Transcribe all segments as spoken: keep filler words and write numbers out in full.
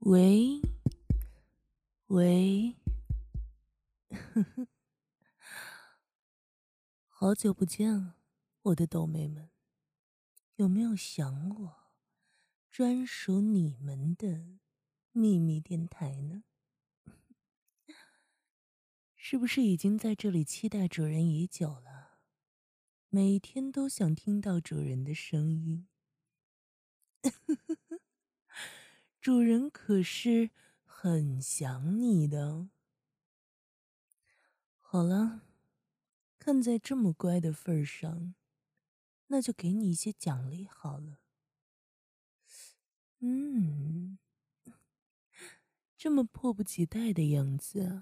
喂，喂，好久不见了，我的豆妹们，有没有想我？专属你们的秘密电台呢？是不是已经在这里期待主人已久了？每天都想听到主人的声音。主人可是很想你的哦。好了，看在这么乖的份儿上，那就给你一些奖励好了。嗯，这么迫不及待的样子啊！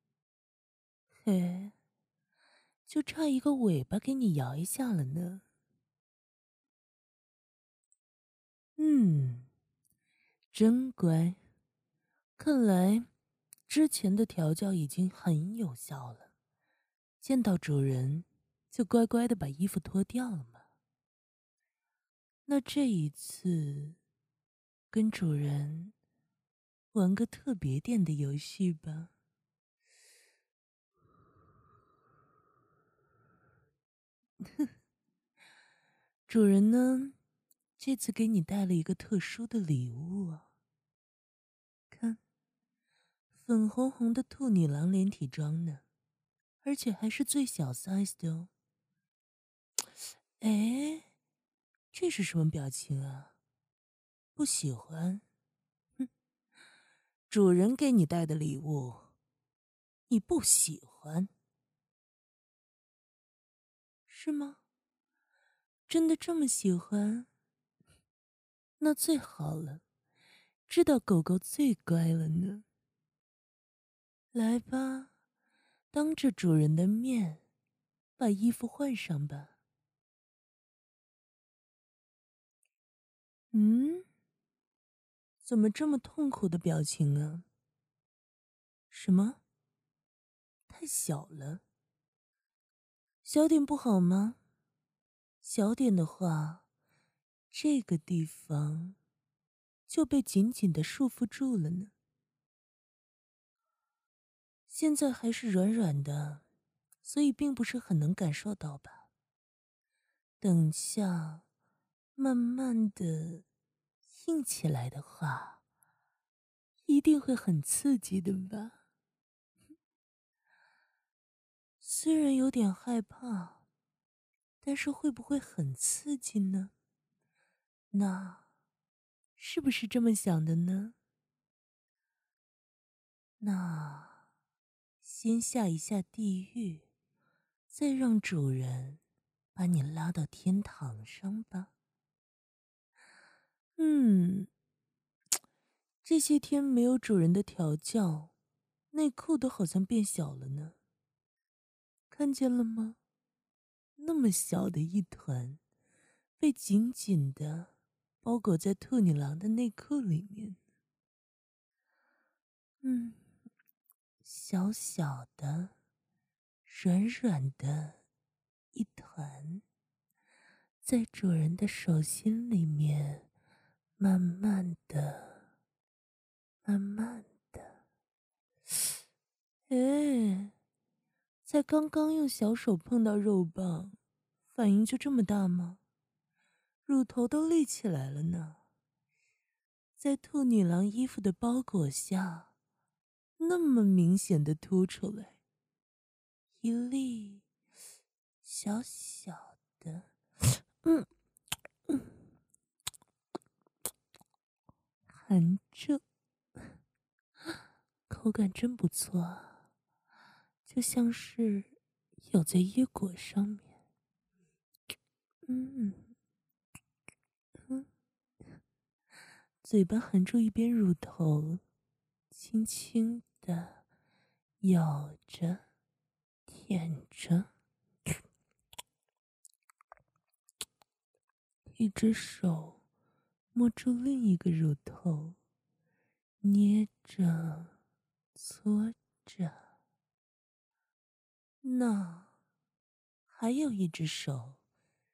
嘿，就差一个尾巴给你摇一下了呢。嗯，真乖，看来之前的调教已经很有效了。见到主人，就乖乖的把衣服脱掉了嘛。那这一次，跟主人玩个特别点的游戏吧。主人呢，这次给你带了一个特殊的礼物啊。看，粉红红的兔女郎连体装呢，而且还是最小 size 的哦。哎，这是什么表情啊？不喜欢？哼，主人给你带的礼物，你不喜欢？是吗？真的这么喜欢？那最好了，知道狗狗最乖了呢。来吧，当着主人的面，把衣服换上吧。嗯，怎么这么痛苦的表情啊？什么？太小了？小点不好吗？小点的话，这个地方就被紧紧的束缚住了呢。现在还是软软的，所以并不是很能感受到吧。等下，慢慢的硬起来的话，一定会很刺激的吧。虽然有点害怕，但是会不会很刺激呢？那是不是这么想的呢？那先下一下地狱，再让主人把你拉到天堂上吧。嗯，这些天没有主人的调教，内裤都好像变小了呢。看见了吗？那么小的一团，被紧紧的包裹在兔女郎的内裤里面。嗯，小小的，软软的一团，在主人的手心里面，慢慢的、慢慢的。哎，才刚刚用小手碰到肉棒，反应就这么大吗？乳头都立起来了呢。在兔女郎衣服的包裹下，那么明显的凸出来，一粒小小的，嗯嗯，含着，口感真不错啊，就像是咬在椰果上面。嗯嗯，嘴巴含住一边乳头，轻轻的咬着，舔着。一只手摸住另一个乳头，捏着，搓着。那还有一只手，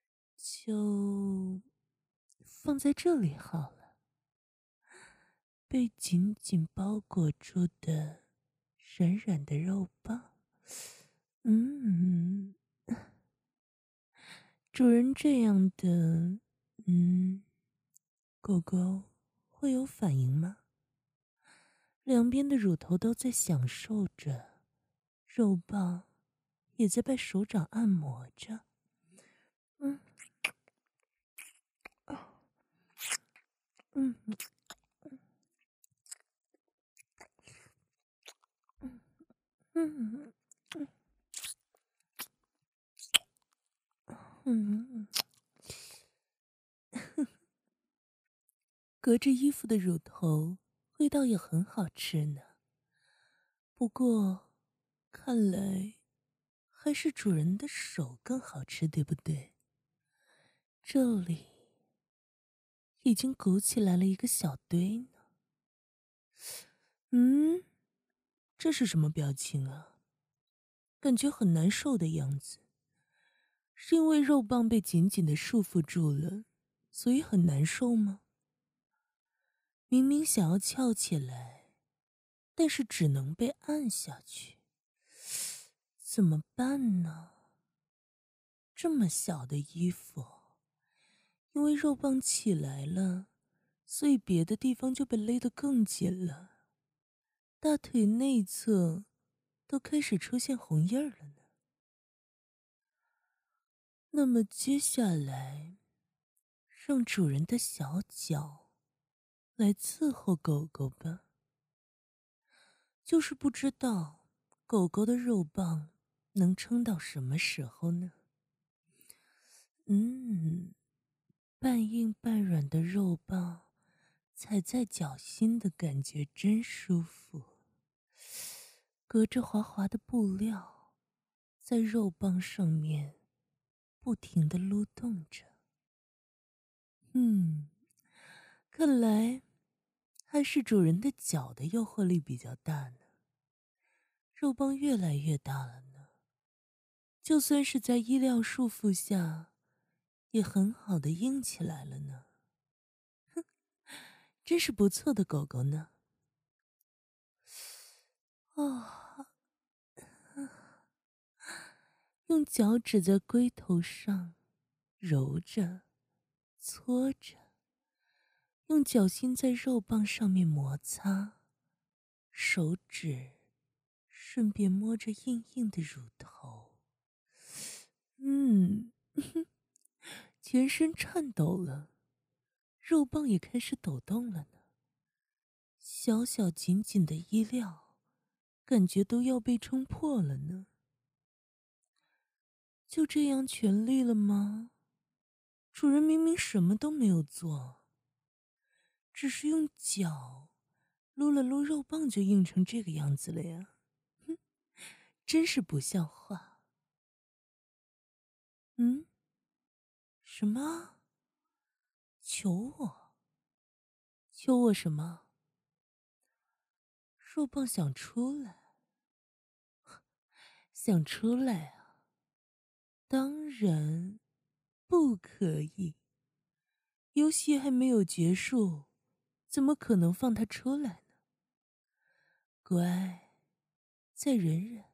就放在这里好了。 被紧紧包裹住的软软的肉棒。嗯，主人这样的，嗯，狗狗会有反应吗？两边的乳头都在享受着，肉棒也在被手掌按摩着。嗯，嗯，嗯，嗯，隔着衣服的乳头，味道也很好吃呢。不过，看来还是主人的手更好吃，对不对？这里已经鼓起来了一个小堆呢。嗯，这是什么表情啊？感觉很难受的样子。是因为肉棒被紧紧的束缚住了，所以很难受吗？明明想要翘起来，但是只能被按下去，怎么办呢？这么小的衣服，因为肉棒起来了，所以别的地方就被勒得更紧了，大腿内侧都开始出现红印儿了呢。那么接下来，让主人的小脚来伺候狗狗吧。就是不知道狗狗的肉棒能撑到什么时候呢？嗯，半硬半软的肉棒，踩在脚心的感觉真舒服。隔着滑滑的布料，在肉棒上面不停地撸动着。嗯，看来还是主人的脚的诱惑力比较大呢。肉棒越来越大了呢，就算是在衣料束缚下，也很好的硬起来了呢。哼，真是不错的狗狗呢。啊、用脚趾在龟头上揉着、搓着，用脚心在肉棒上面摩擦，手指顺便摸着硬硬的乳头。嗯，全身颤抖了，肉棒也开始抖动了呢。小小紧紧的衣料，感觉都要被撑破了呢。就这样全力了吗？主人明明什么都没有做，只是用脚撸了撸肉棒就硬成这个样子了呀！哼，真是不像话。嗯？什么？求我？求我什么？肉棒想出来？想出来啊？当然不可以。游戏还没有结束，怎么可能放他出来呢？乖，再忍忍。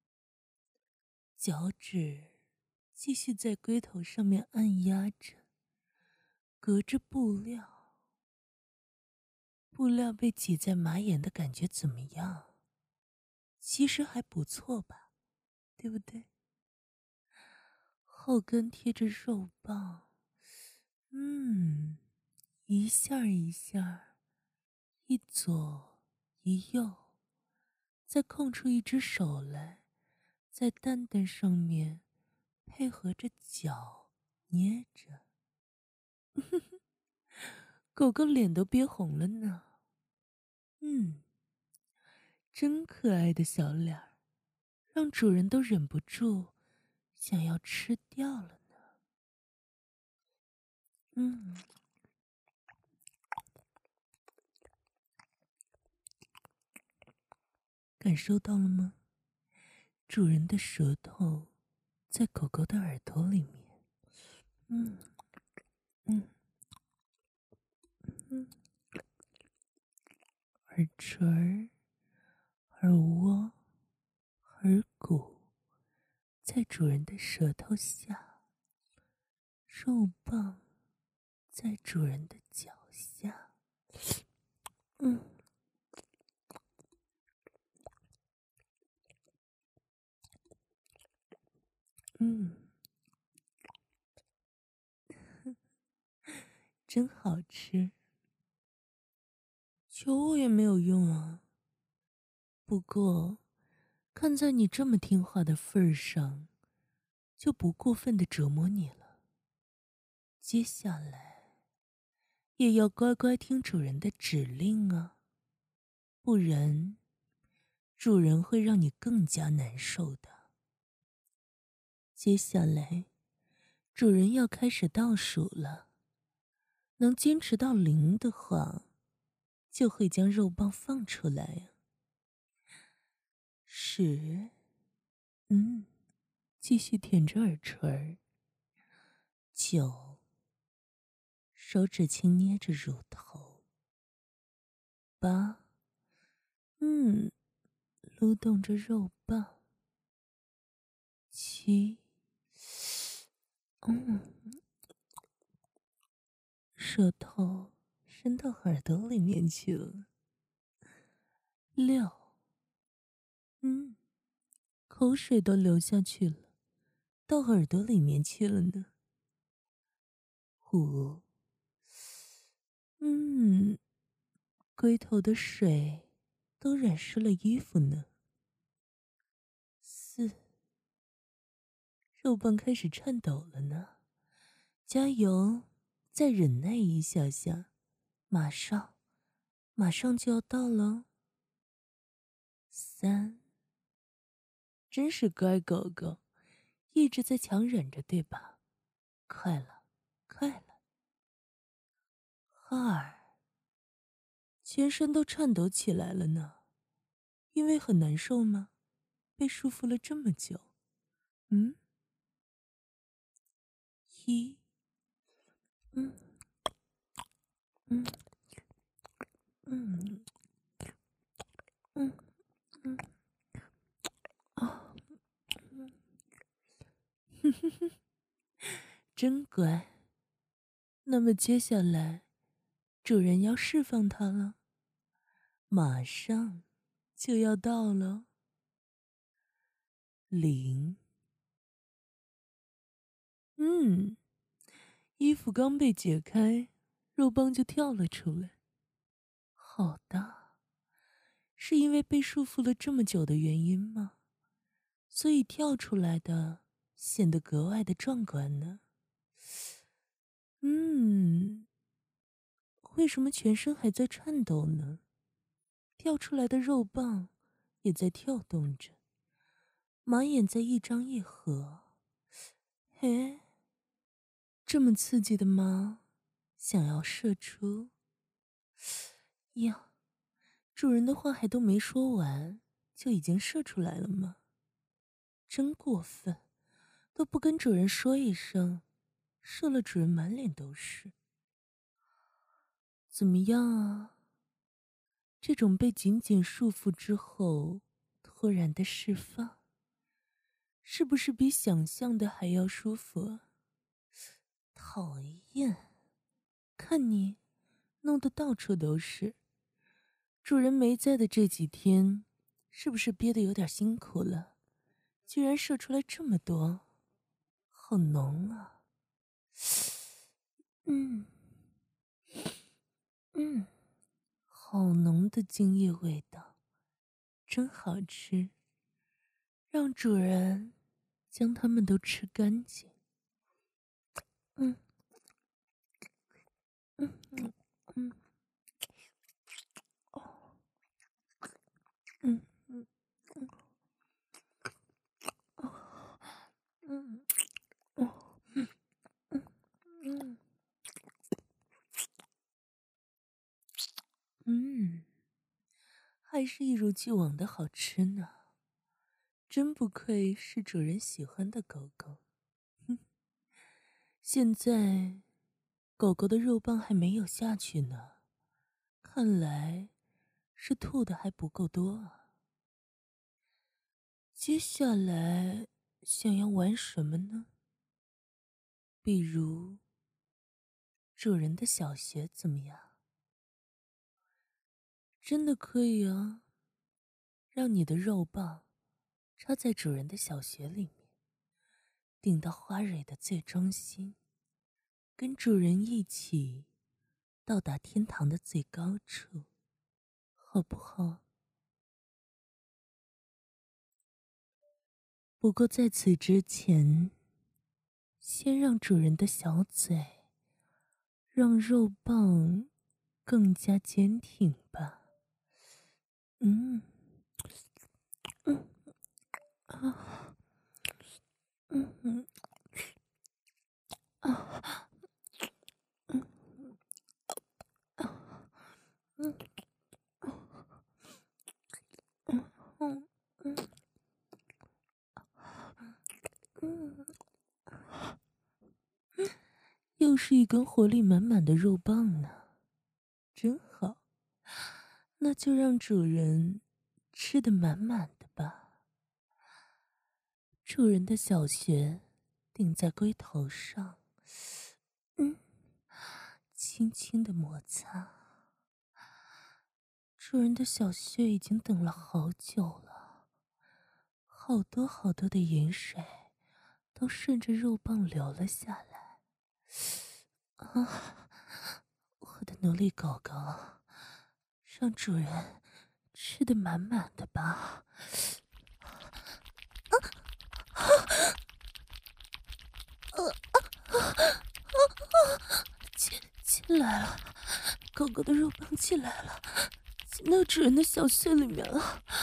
脚趾继续在龟头上面按压着，隔着布料。布料被挤在马眼的感觉怎么样？其实还不错吧，对不对？后跟贴着肉棒，嗯，一下一下，一左一右，再空出一只手来，在蛋蛋上面配合着脚捏着。狗狗脸都憋红了呢。嗯，真可爱的小脸儿，让主人都忍不住想要吃掉了呢。嗯，感受到了吗？主人的舌头在狗狗的耳朵里面。嗯嗯嗯耳垂、耳窝、耳骨，在主人的舌头下，肉棒在主人的脚下。嗯嗯，真好吃。求我也没有用啊。不过，看在你这么听话的份儿上，就不过分的折磨你了。接下来，也要乖乖听主人的指令啊，不然，主人会让你更加难受的。接下来，主人要开始倒数了。能坚持到零的话，就会将肉棒放出来呀、十，嗯，继续舔着耳垂儿。九，手指轻捏着乳头。八，嗯，撸动着肉棒。七，嗯，舌头伸到耳朵里面去了。六，嗯，口水都流下去了，到耳朵里面去了呢。五，嗯，龟头的水都染湿了衣服呢。四，肉棒开始颤抖了呢。加油，再忍耐一下下，马上，马上就要到了。三，真是乖狗狗，一直在强忍着，对吧？快了，快了。二，全身都颤抖起来了呢，因为很难受吗？被束缚了这么久。嗯。一，嗯嗯嗯嗯嗯啊，嗯，哼哼哼，真乖。那么接下来，主人要释放它了，马上就要到了。零，嗯，衣服刚被解开，肉棒就跳了出来。好大，是因为被束缚了这么久的原因吗？所以跳出来的显得格外的壮观呢。嗯，为什么全身还在颤抖呢？跳出来的肉棒也在跳动着，马眼在一张一合。嘿，这么刺激的吗？想要射出？呀，主人的话还都没说完，就已经射出来了吗？真过分，都不跟主人说一声，射了主人满脸都是。怎么样啊？这种被紧紧束缚之后突然的释放，是不是比想象的还要舒服啊？讨厌，看你弄得到处都是。主人没在的这几天，是不是憋得有点辛苦了？居然射出来这么多，好浓啊！嗯嗯，好浓的精液味道，真好吃。让主人将它们都吃干净。嗯嗯嗯嗯，哦，嗯嗯嗯哦，嗯哦，嗯嗯嗯，还是一如既往的好吃呢。真不愧是主人喜欢的狗狗。哼，现在狗狗的肉棒还没有下去呢，看来是吐的还不够多啊。接下来想要玩什么呢？比如主人的小穴怎么样？真的可以啊，让你的肉棒插在主人的小穴里面，顶到花蕊的最中心，跟主人一起到达天堂的最高处，好不好？不过在此之前，先让主人的小嘴让肉棒更加坚挺吧。嗯嗯啊嗯嗯啊嗯啊嗯嗯嗯嗯嗯，又是一根活力满满的肉棒呢，真好。那就让主人吃得满满的吧。主人的小穴顶在龟头上，嗯，轻轻的摩擦。主人的小穴已经等了好久了，好多好多的盐水都顺着肉棒流了下来。啊，我的奴隶狗狗，让主人吃得满满的吧。进进来了，狗狗的肉棒进来了，进到主人的小穴里面了。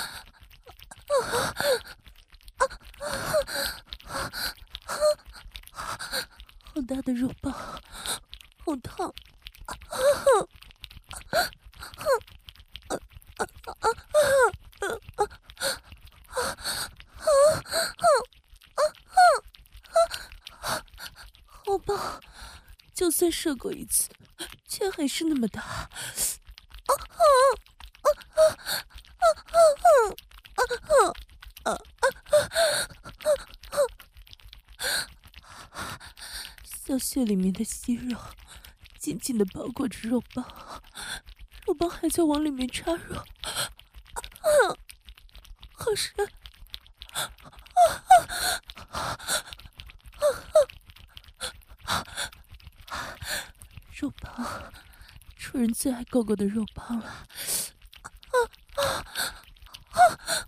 好大的肉棒，好烫！好棒！就算射过一次，却还是那么大。小穴里面的息肉紧紧地包裹着肉棒，肉棒还在往里面插入，啊，好深！肉棒，主人最爱狗狗的肉棒了。啊啊啊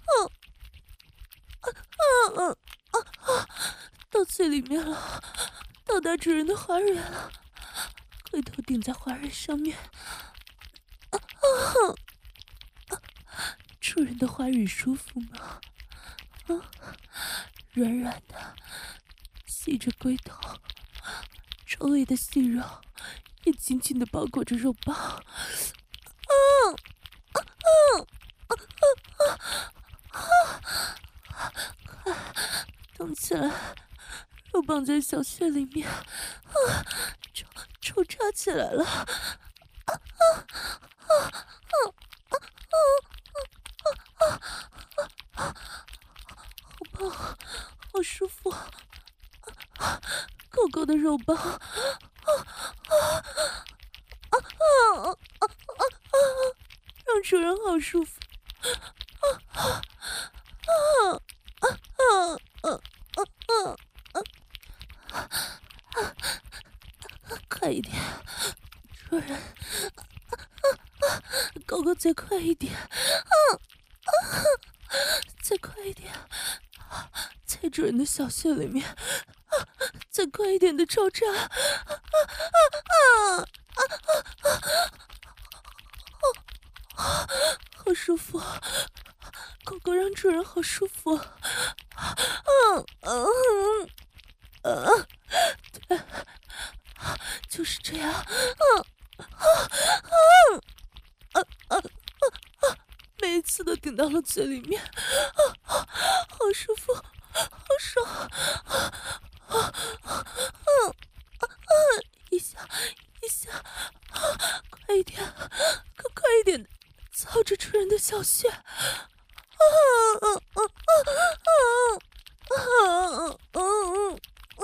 啊啊啊啊！到嘴里面了，到达主人的花蕊了，龟头顶在花蕊上面。啊啊！主人的花蕊舒服吗？啊，软软的，吸着龟头，周围的细肉也紧紧地包裹着肉棒。啊啊啊啊啊！快动起来！肉棒在小穴里面，啊，抽抽插起来了！啊啊啊啊啊啊啊啊！好棒，好舒服！啊，狗狗的肉棒！啊啊啊啊啊啊！让主人好舒服！啊啊啊啊啊啊啊啊！快一点，主人！狗狗再快一点！啊啊！再快一点！在主人的小穴里面，啊，再快一点的抽插！啊啊啊啊啊！好舒服！狗狗让主人好舒服！嗯嗯嗯，对，就是这样！啊啊啊啊啊！每一次都顶到了嘴里面，啊啊，好舒服，好爽！啊啊啊啊啊！一下一下，啊，快一点，快快一点， 操着主人的小穴，啊啊啊啊啊啊啊！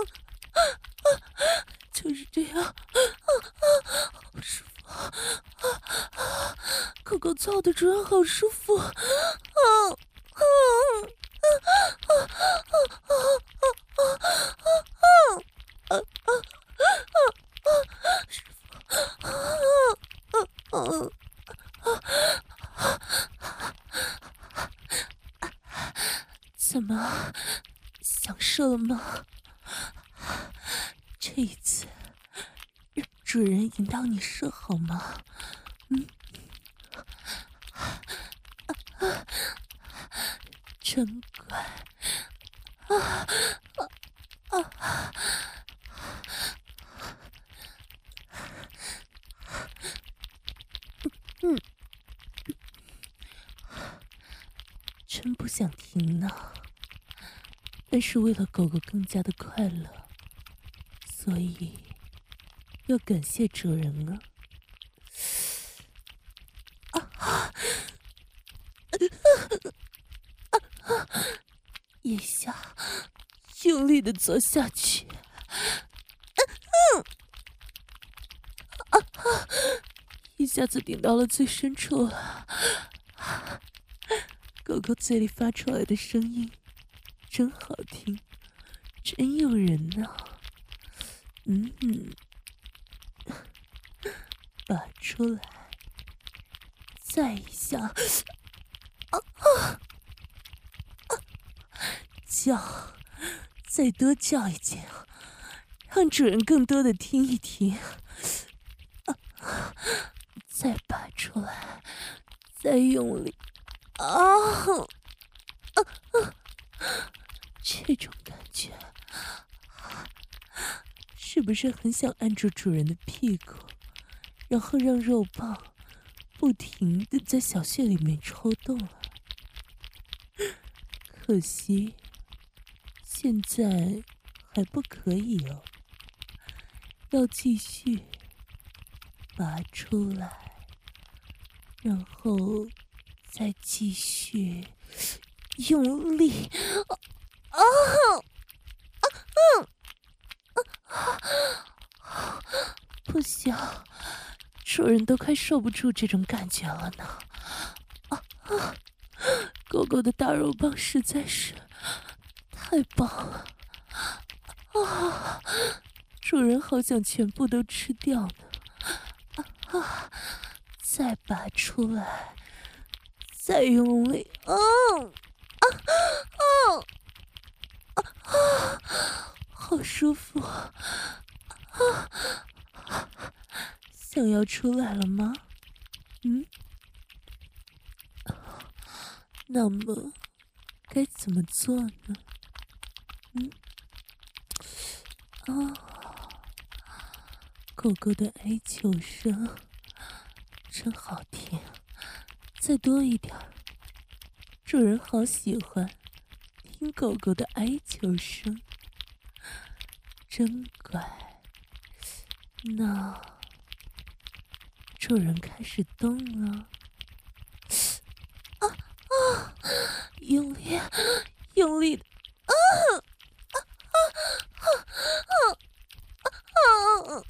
就是这样，啊啊，好舒服啊啊！狗狗操的主人好舒服啊啊啊啊啊啊啊啊啊啊！舒服啊啊啊！怎么，享受了吗？这一次，让主人引导你射好吗？嗯，真乖啊啊啊！嗯，真不想停呢，但是为了狗狗更加的快乐，所以要感谢主人啊！啊！一下用力的坐下去，啊啊！一下子顶到了最深处了。狗狗嘴里发出来的声音真好听，真诱人呢、啊。嗯嗯，拔出来，再一下，啊啊！叫，再多叫一叫，让主人更多的听一听。啊，再拔出来，再用力，啊！啊啊！这种感觉，是不是很想按住主人的屁股，然后让肉棒不停的在小穴里面抽动啊？可惜现在还不可以哦，要继续拔出来，然后再继续用力。啊啊啊啊！不行，主人都快受不住这种感觉了呢。啊啊！狗狗的大肉棒实在是太棒了啊！主人好想全部都吃掉呢。啊啊！再拔出来，再用力，啊啊啊啊啊！好舒服啊！啊，想要出来了吗？嗯，那么该怎么做呢？嗯，啊，狗狗的哀求声真好听，再多一点，主人好喜欢听狗狗的哀求声，真乖。那主人开始动了，啊啊！用力，用力的，啊啊啊啊啊啊啊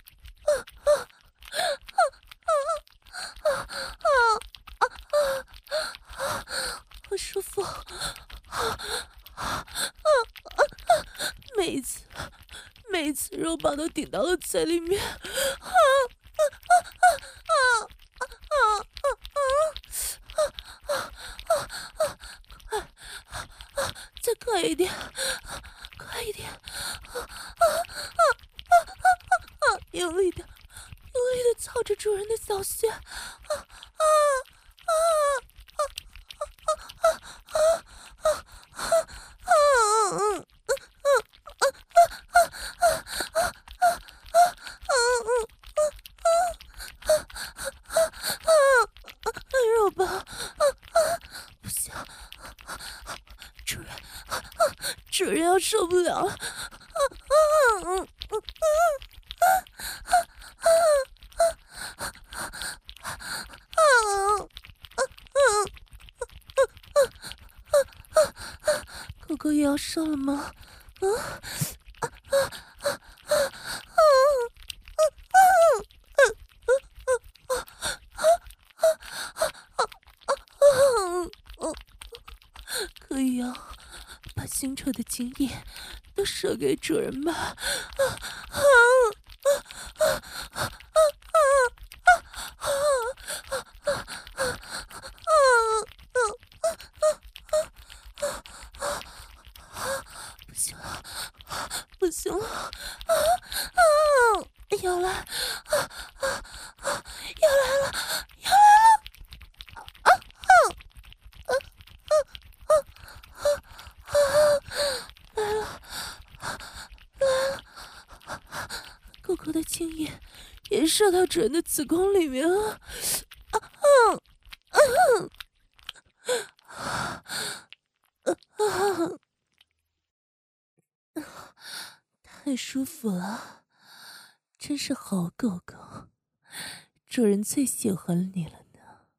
啊啊啊！好舒服，啊啊啊啊！每一次，每一次肉棒都顶到了嘴里面，啊啊啊啊啊啊啊啊啊啊！快啊！再快一点，快一点！啊啊啊啊啊啊！用力的，用力的操着主人的小穴，啊啊啊啊啊啊啊啊啊啊！肉棒，不行，主人，主人要受不了了！ 口也要上了吗？啊啊啊啊啊！可以啊，把清澈的精液都射给主人吧！啊啊啊啊啊！不行了，不行了！啊啊！要来！啊啊啊！要来了！要来了！啊啊啊啊啊啊！来了！来了！狗狗的精液也射到主人的子宫里面了！啊啊啊！啊！太舒服了，真是好狗狗，主人最喜欢你了呢。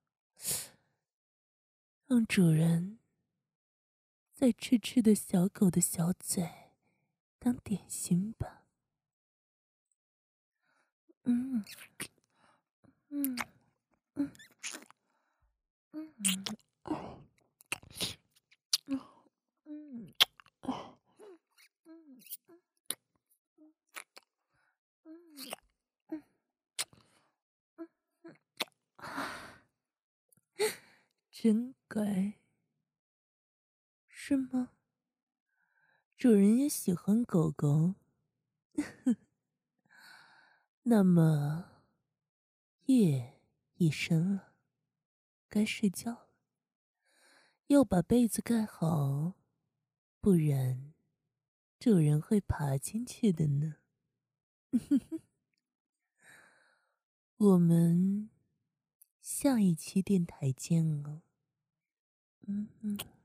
让主人在痴痴的小狗的小嘴当点心吧。嗯嗯嗯嗯嗯嗯嗯嗯真乖，是吗？主人也喜欢狗狗。那么夜已深了，该睡觉了，要把被子盖好，不然主人会爬进去的呢。我们下一期电台见哦。嗯嗯。